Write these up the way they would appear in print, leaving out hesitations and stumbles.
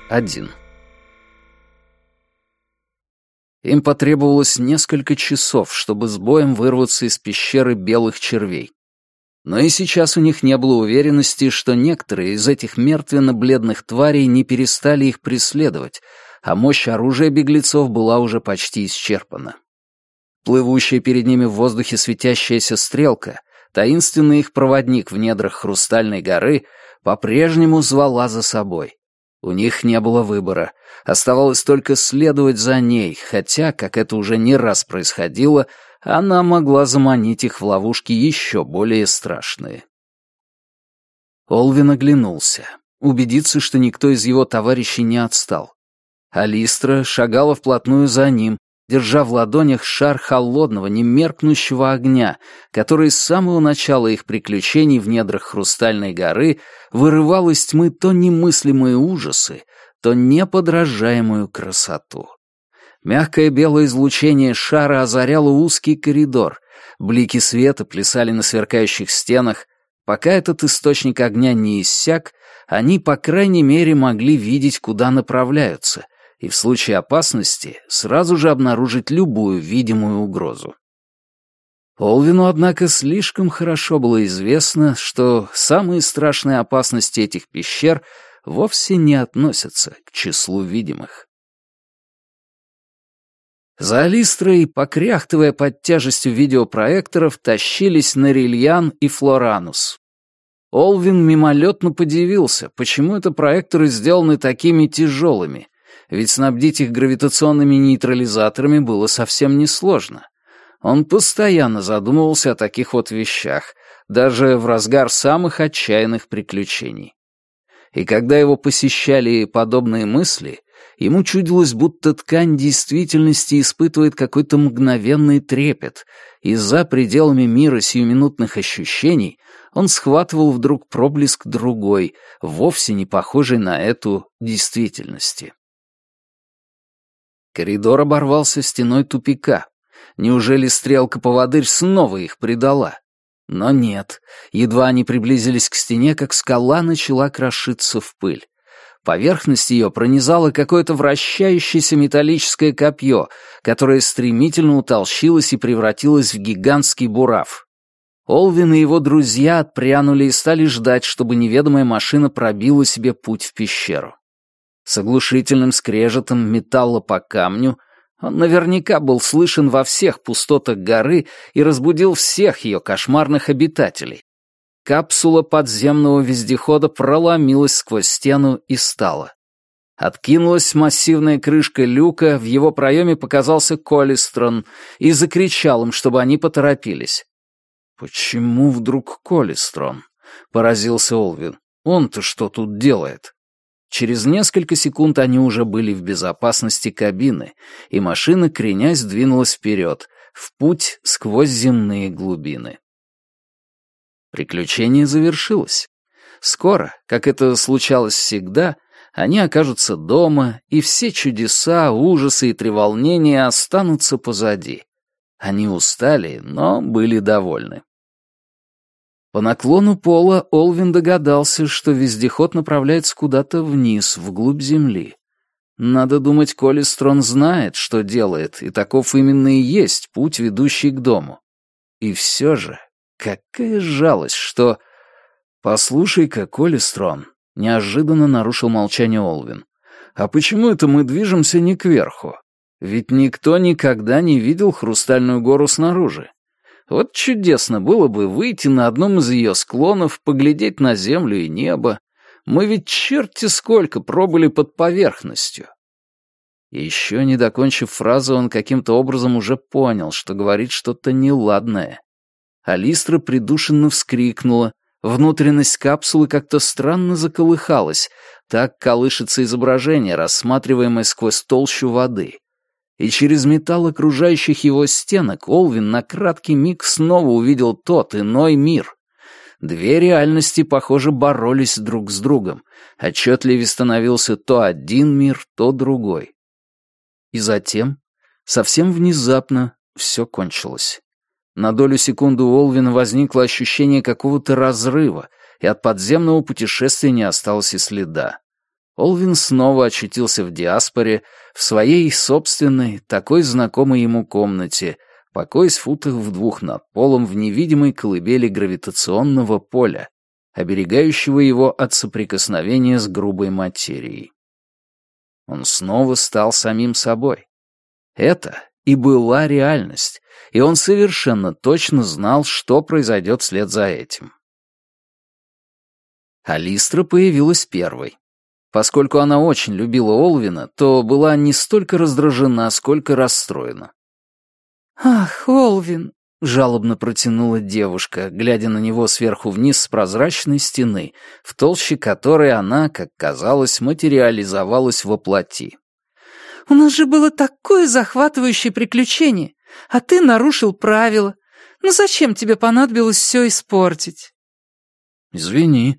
1. Им потребовалось несколько часов, чтобы с боем вырваться из пещеры белых червей. Но и сейчас у них не было уверенности, что некоторые из этих мертвенно-бледных тварей не перестали их преследовать, а мощь оружия беглецов была уже почти исчерпана. Плывущая перед ними в воздухе светящаяся стрелка, таинственный их проводник в недрах Хрустальной горы, по-прежнему звала за собой. У них не было выбора. Оставалось только следовать за ней, хотя, как это уже не раз происходило, она могла заманить их в ловушки еще более страшные. Олвин оглянулся, убедиться, что никто из его товарищей не отстал. Алистра шагала вплотную за ним, держа в ладонях шар холодного, немеркнущего огня, который с самого начала их приключений в недрах Хрустальной горы вырывал из тьмы то немыслимые ужасы, то неподражаемую красоту. Мягкое белое излучение шара озаряло узкий коридор, блики света плясали на сверкающих стенах. Пока этот источник огня не иссяк, они, по крайней мере, могли видеть, куда направляются, и в случае опасности сразу же обнаружить любую видимую угрозу. Олвину, однако, слишком хорошо было известно, что самые страшные опасности этих пещер вовсе не относятся к числу видимых. За Алистрой, покряхтывая под тяжестью видеопроекторов, тащились Норильян и Флоранус. Олвин мимолетно подивился, почему это проекторы сделаны такими тяжелыми, ведь снабдить их гравитационными нейтрализаторами было совсем несложно. Он постоянно задумывался о таких вот вещах, даже в разгар самых отчаянных приключений. И когда его посещали подобные мысли, ему чудилось, будто ткань действительности испытывает какой-то мгновенный трепет, и за пределами мира сиюминутных ощущений он схватывал вдруг проблеск другой, вовсе не похожей на эту действительности. Коридор оборвался стеной тупика. Неужели стрелка-поводырь снова их предала? Но нет. Едва они приблизились к стене, как скала начала крошиться в пыль. Поверхность ее пронизало какое-то вращающееся металлическое копье, которое стремительно утолщилось и превратилось в гигантский бурав. Олвин и его друзья отпрянули и стали ждать, чтобы неведомая машина пробила себе путь в пещеру. С оглушительным скрежетом металла по камню он наверняка был слышен во всех пустотах горы и разбудил всех ее кошмарных обитателей. Капсула подземного вездехода проломилась сквозь стену и стала. Откинулась массивная крышка люка, в его проеме показался Коллистрон и закричал им, чтобы они поторопились. «Почему вдруг Коллистрон?» — поразился Олвин. «Он-то что тут делает?» Через несколько секунд они уже были в безопасности кабины, и машина, кренясь, двинулась вперед, в путь сквозь земные глубины. Приключение завершилось. Скоро, как это случалось всегда, они окажутся дома, и все чудеса, ужасы и треволнения останутся позади. Они устали, но были довольны. По наклону пола Олвин догадался, что вездеход направляется куда-то вниз, вглубь земли. Надо думать, Коллистрон знает, что делает, и таков именно и есть путь, ведущий к дому. И все же, какая жалость, что... «Послушай-ка, Коллистрон», — неожиданно нарушил молчание Олвин, «а почему это мы движемся не кверху? Ведь никто никогда не видел Хрустальную гору снаружи. Вот чудесно было бы выйти на одном из ее склонов, поглядеть на землю и небо. Мы ведь черти сколько пробыли под поверхностью». Еще не докончив фразу, он каким-то образом уже понял, что говорит что-то неладное. Алистра придушенно вскрикнула, внутренность капсулы как-то странно заколыхалась, так колышется изображение, рассматриваемое сквозь толщу воды. И через металл окружающих его стенок Олвин на краткий миг снова увидел тот иной мир. Две реальности, похоже, боролись друг с другом. Отчетливее становился то один мир, то другой. И затем, совсем внезапно, все кончилось. На долю секунды у Олвина возникло ощущение какого-то разрыва, и от подземного путешествия не осталось и следа. Олвин снова очутился в диаспоре, в своей собственной, такой знакомой ему комнате, покоясь в футах в 2 над полом в невидимой колыбели гравитационного поля, оберегающего его от соприкосновения с грубой материей. Он снова стал самим собой. Это и была реальность, и он совершенно точно знал, что произойдет вслед за этим. Алистра появилась первой. Поскольку она очень любила Олвина, то была не столько раздражена, сколько расстроена. «Ах, Олвин!» — жалобно протянула девушка, глядя на него сверху вниз с прозрачной стены, в толще которой она, как казалось, материализовалась во плоти. «У нас же было такое захватывающее приключение, а ты нарушил правила. Ну зачем тебе понадобилось все испортить?» «Извини,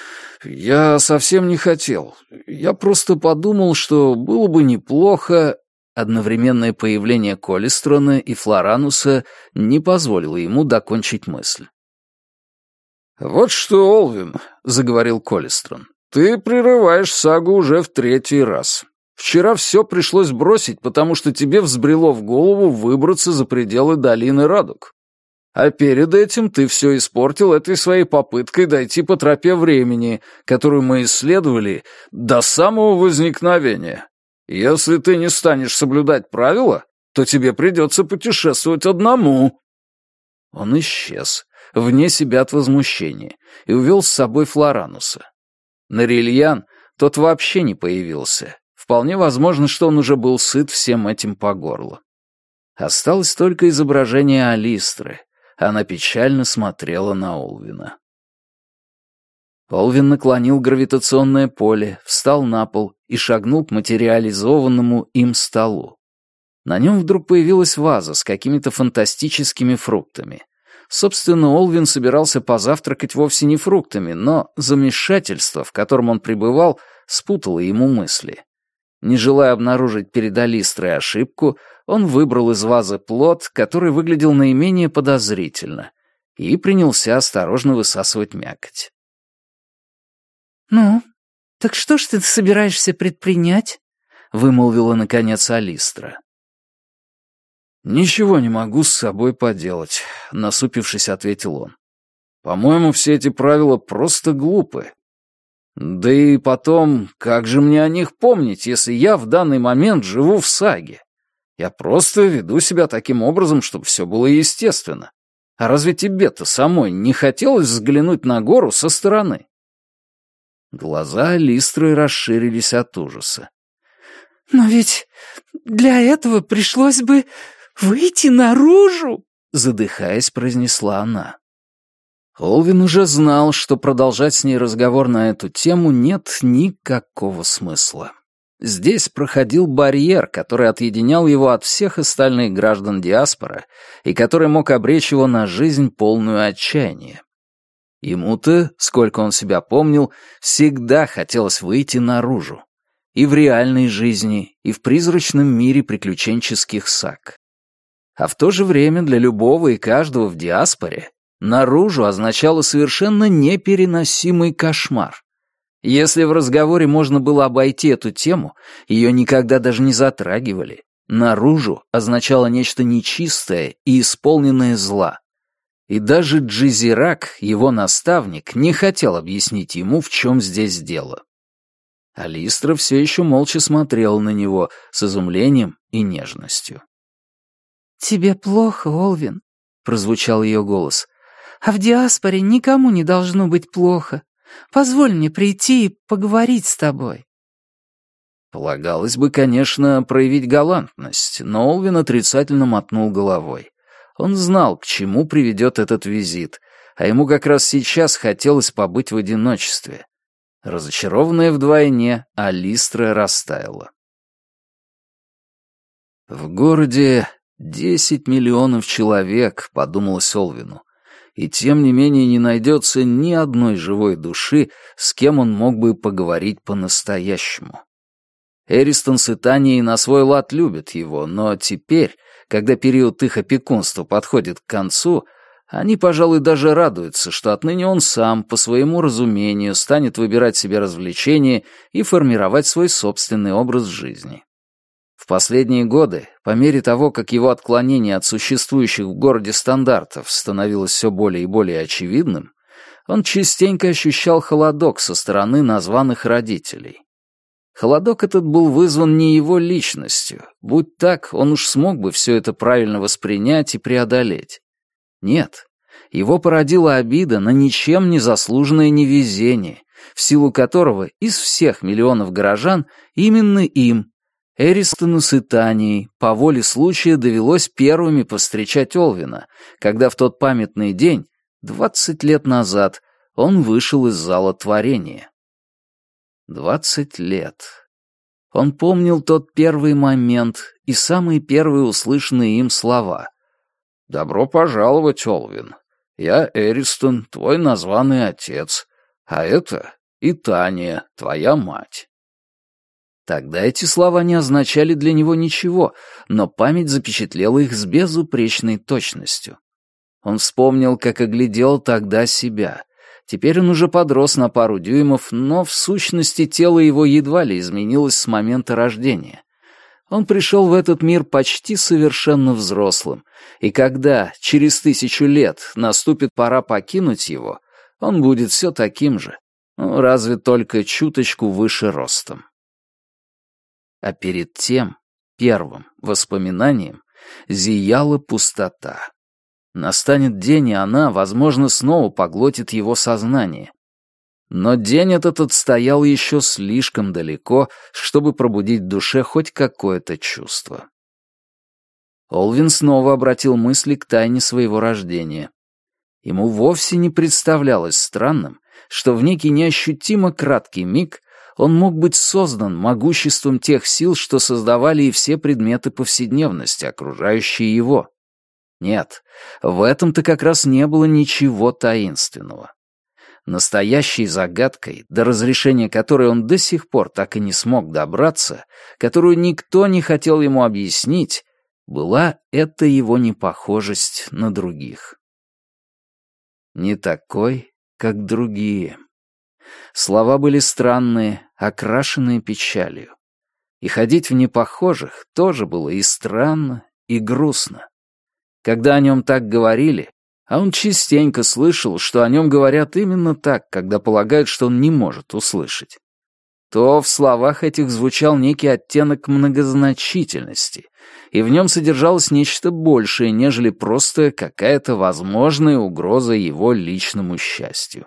я совсем не хотел. Я просто подумал, что было бы неплохо...» Одновременное появление Коллистрона и Флорануса не позволило ему докончить мысль. «Вот что, Олвин», — заговорил Коллистрон, — «ты прерываешь сагу уже в 3-й раз. Вчера все пришлось бросить, потому что тебе взбрело в голову выбраться за пределы долины радуг. А перед этим ты все испортил этой своей попыткой дойти по тропе времени, которую мы исследовали до самого возникновения. Если ты не станешь соблюдать правила, то тебе придется путешествовать одному». Он исчез, вне себя от возмущения, и увел с собой Флорануса. Нарильян, тот вообще не появился. Вполне возможно, что он уже был сыт всем этим по горло. Осталось только изображение Алистры. Она печально смотрела на Олвина. Олвин наклонил гравитационное поле, встал на пол и шагнул к материализованному им столу. На нем вдруг появилась ваза с какими-то фантастическими фруктами. Собственно, Олвин собирался позавтракать вовсе не фруктами, но замешательство, в котором он пребывал, спутало ему мысли. Не желая обнаружить перед Алистрой ошибку, он выбрал из вазы плод, который выглядел наименее подозрительно, и принялся осторожно высасывать мякоть. «Ну, так что ж ты собираешься предпринять?» — вымолвила, наконец, Алистра. «Ничего не могу с собой поделать», — насупившись, ответил он. «По-моему, все эти правила просто глупы. Да и потом, как же мне о них помнить, если я в данный момент живу в саге? Я просто веду себя таким образом, чтобы все было естественно. А разве тебе-то самой не хотелось взглянуть на гору со стороны?» Глаза Алистры расширились от ужаса. «Но ведь для этого пришлось бы выйти наружу!» Задыхаясь, произнесла она. Олвин уже знал, что продолжать с ней разговор на эту тему нет никакого смысла. Здесь проходил барьер, который отъединял его от всех остальных граждан диаспоры и который мог обречь его на жизнь, полную отчаяния. Ему-то, сколько он себя помнил, всегда хотелось выйти наружу. И в реальной жизни, и в призрачном мире приключенческих саг. А в то же время для любого и каждого в диаспоре наружу означало совершенно непереносимый кошмар. Если в разговоре можно было обойти эту тему, ее никогда даже не затрагивали. Наружу означало нечто нечистое и исполненное зла. И даже Джизирак, его наставник, не хотел объяснить ему, в чем здесь дело. Алистра все еще молча смотрела на него с изумлением и нежностью. «Тебе плохо, Олвин», — прозвучал ее голос. «А в диаспоре никому не должно быть плохо. Позволь мне прийти и поговорить с тобой». Полагалось бы, конечно, проявить галантность, но Олвин отрицательно мотнул головой. Он знал, к чему приведет этот визит, а ему как раз сейчас хотелось побыть в одиночестве. Разочарованная вдвойне, Алистра растаяла. В городе 10 миллионов человек, подумалось Олвину, и тем не менее не найдется ни одной живой души, с кем он мог бы поговорить по-настоящему. Эристон с Итанией на свой лад любят его, но теперь, когда период их опекунства подходит к концу, Они, пожалуй, даже радуются, что отныне он сам, по своему разумению, станет выбирать себе развлечения и формировать свой собственный образ жизни. В последние годы, по мере того, как его отклонение от существующих в городе стандартов становилось все более и более очевидным, он частенько ощущал холодок со стороны названных родителей. Холодок этот был вызван не его личностью. Будь так, он уж смог бы все это правильно воспринять и преодолеть. Нет, его породила обида на ничем не заслуженное невезение, в силу которого из всех миллионов горожан именно им, Эристону с Итанией, по воле случая довелось первыми повстречать Олвина, когда в тот памятный день, 20 лет назад, он вышел из зала творения. 20 лет. Он помнил тот первый момент и самые первые услышанные им слова. «Добро пожаловать, Олвин. Я Эристон, твой названный отец, а это Итания, твоя мать». Тогда эти слова не означали для него ничего, но память запечатлела их с безупречной точностью. Он вспомнил, как оглядел тогда себя. Теперь он уже подрос на пару дюймов, но в сущности тело его едва ли изменилось с момента рождения. Он пришел в этот мир почти совершенно взрослым, и когда через 1000 лет наступит пора покинуть его, он будет все таким же, разве только чуточку выше ростом. А перед тем, первым воспоминанием, зияла пустота. Настанет день, и она, возможно, снова поглотит его сознание. Но день этот отстоял еще слишком далеко, чтобы пробудить в душе хоть какое-то чувство. Олвин снова обратил мысли к тайне своего рождения. Ему вовсе не представлялось странным, что в некий неощутимо краткий миг он мог быть создан могуществом тех сил, что создавали и все предметы повседневности, окружающие его. Нет, в этом-то как раз не было ничего таинственного. Настоящей загадкой, до разрешения которой он до сих пор так и не смог добраться, которую никто не хотел ему объяснить, была эта его непохожесть на других. Не такой, как другие. Слова были странные, окрашенные печалью. И ходить в непохожих тоже было и странно, и грустно. Когда о нем так говорили, а он частенько слышал, что о нем говорят именно так, когда полагают, что он не может услышать, то в словах этих звучал некий оттенок многозначительности, и в нем содержалось нечто большее, нежели просто какая-то возможная угроза его личному счастью.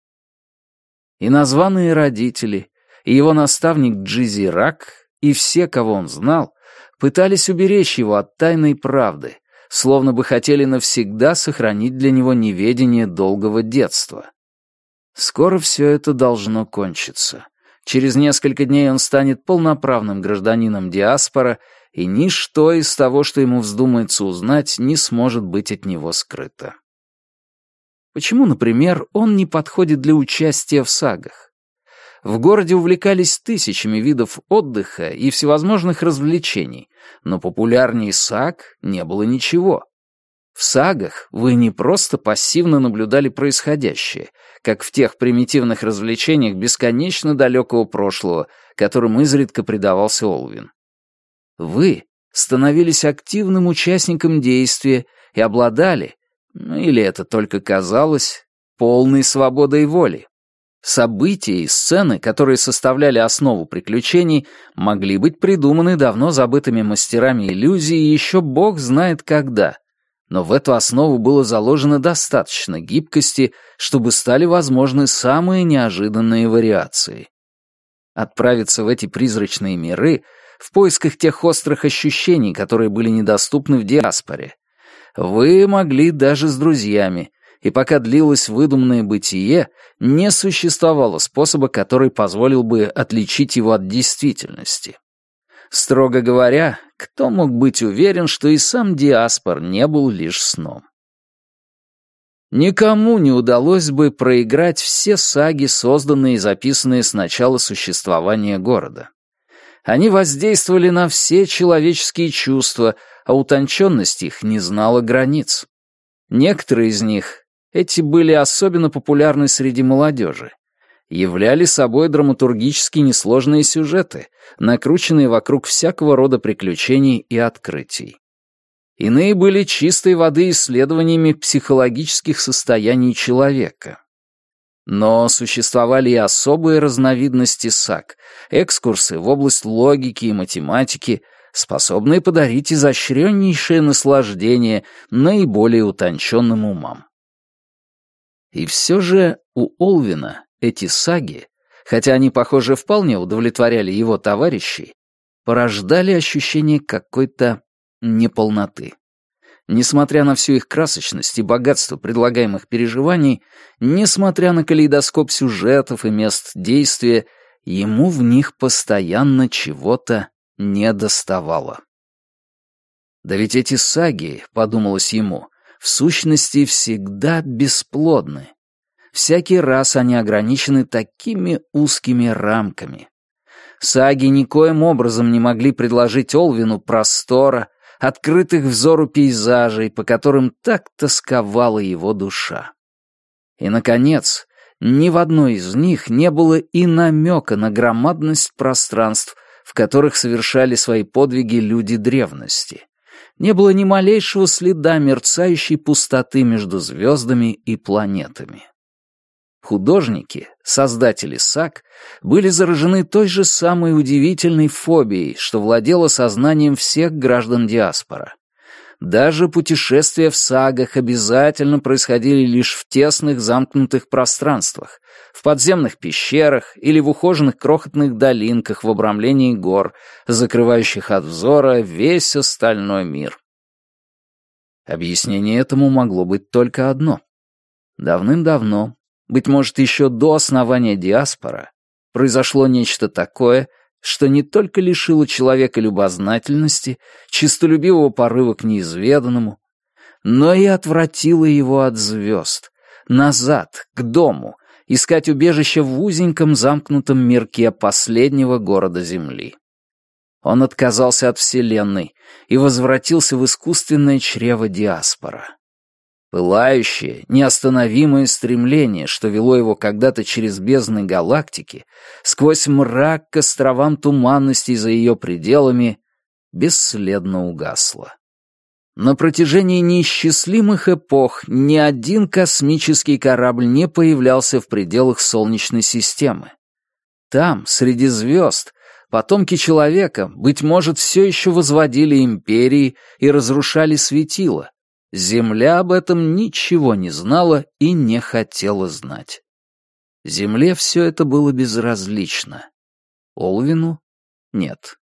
И названные родители, и его наставник Джизи Рак, и все, кого он знал, пытались уберечь его от тайной правды, словно бы хотели навсегда сохранить для него неведение долгого детства. Скоро все это должно кончиться. Через несколько дней он станет полноправным гражданином диаспора, и ничто из того, что ему вздумается узнать, не сможет быть от него скрыто. Почему, например, он не подходит для участия в сагах? В городе увлекались тысячами видов отдыха и всевозможных развлечений, но популярнее саг не было ничего. В сагах вы не просто пассивно наблюдали происходящее, как в тех примитивных развлечениях бесконечно далекого прошлого, которым изредка предавался Олвин. Вы становились активным участником действия и обладали, или это только казалось, полной свободой воли. События и сцены, которые составляли основу приключений, могли быть придуманы давно забытыми мастерами иллюзий еще бог знает когда, но в эту основу было заложено достаточно гибкости, чтобы стали возможны самые неожиданные вариации. Отправиться в эти призрачные миры в поисках тех острых ощущений, которые были недоступны в диаспоре, вы могли даже с друзьями, и пока длилось выдуманное бытие, не существовало способа, который позволил бы отличить его от действительности. Строго говоря, кто мог быть уверен, что и сам диаспор не был лишь сном? Никому не удалось бы проиграть все саги, созданные и записанные с начала существования города. Они воздействовали на все человеческие чувства, а утонченность их не знала границ. Некоторые из них, эти были особенно популярны среди молодежи, являли собой драматургически несложные сюжеты, накрученные вокруг всякого рода приключений и открытий. Иные были чистой воды исследованиями психологических состояний человека. Но существовали и особые разновидности саг, экскурсы в область логики и математики, способные подарить изощреннейшее наслаждение наиболее утонченным умам. И все же у Олвина эти саги, хотя они, похоже, вполне удовлетворяли его товарищей, порождали ощущение какой-то неполноты. Несмотря на всю их красочность и богатство предлагаемых переживаний, несмотря на калейдоскоп сюжетов и мест действия, ему в них постоянно чего-то недоставало. Да ведь эти саги, подумалось ему, в сущности всегда бесплодны. Всякий раз они ограничены такими узкими рамками. Саги никоим образом не могли предложить Олвину простора, открытых взору пейзажей, по которым так тосковала его душа. И, наконец, ни в одной из них не было и намека на громадность пространств, в которых совершали свои подвиги люди древности. Не было ни малейшего следа мерцающей пустоты между звездами и планетами. Художники, создатели саг, были заражены той же самой удивительной фобией, что владела сознанием всех граждан диаспора. Даже путешествия в сагах обязательно происходили лишь в тесных замкнутых пространствах, в подземных пещерах или в ухоженных крохотных долинках в обрамлении гор, закрывающих от взора весь остальной мир. Объяснение этому могло быть только одно. Давным-давно, быть может, еще до основания диаспора, произошло нечто такое, что не только лишило человека любознательности, честолюбивого порыва к неизведанному, но и отвратило его от звезд, назад, к дому, искать убежище в узеньком замкнутом мирке последнего города Земли. Он отказался от Вселенной и возвратился в искусственное чрево диаспора. Пылающее, неостановимое стремление, что вело его когда-то через бездны галактики, сквозь мрак к островам туманностей за ее пределами, бесследно угасло. На протяжении неисчислимых эпох ни один космический корабль не появлялся в пределах Солнечной системы. Там, среди звезд, потомки человека, быть может, все еще возводили империи и разрушали светила. Земля об этом ничего не знала и не хотела знать. Земле все это было безразлично. Олвину — нет.